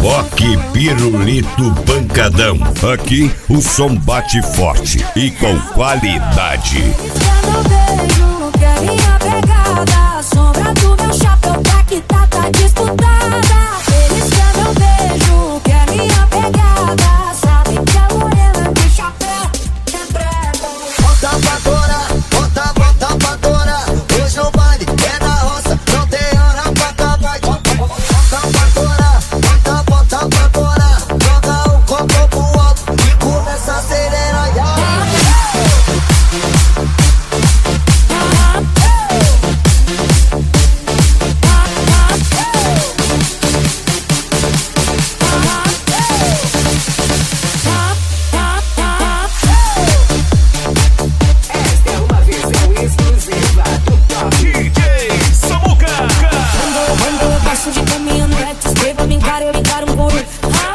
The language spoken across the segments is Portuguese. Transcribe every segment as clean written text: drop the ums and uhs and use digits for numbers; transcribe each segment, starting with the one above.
Rock Pirulito Pancadão. Aqui o som bate forte e com qualidade. Eles querem meu beijo, não querem minha pegada. A sombra do meu chapéu tá que tá disputada. Eles querem meu beijo, não querem minha pegada. Sabem que a morena de chapéu é brega. Bota pra torar, bota pra torar. Hoje no baile é na roça, não tem hora pra acabar. Bota pra torar, bota pra torar. Joga o copo pro alto e começa a acelerar. Esta é uma versão exclusiva do Top DJ Samuca. Quando eu passo de caminho no reto, escreva, me encara, eu encaro um bolo.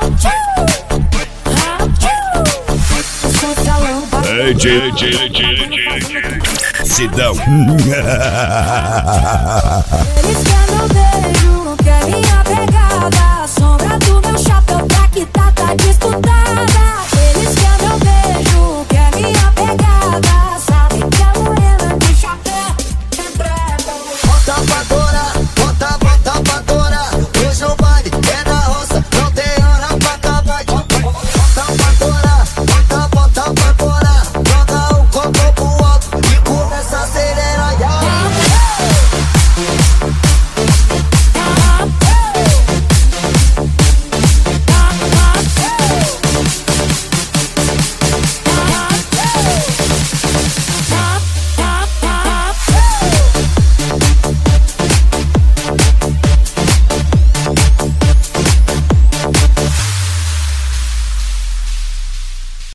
Eu sou o salão, Sidão. eles querem meu beijo, não querem minha pegada.